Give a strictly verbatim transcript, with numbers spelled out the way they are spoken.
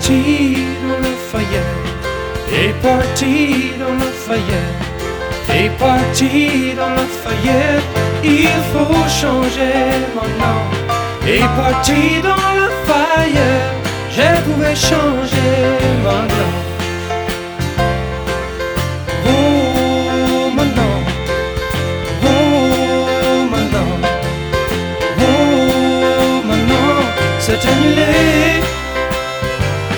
parti dans le foyer, t'es parti dans le foyer, t'es parti dans le foyer. Il faut changer maintenant. T'es parti dans le foyer, je pouvais changer maintenant.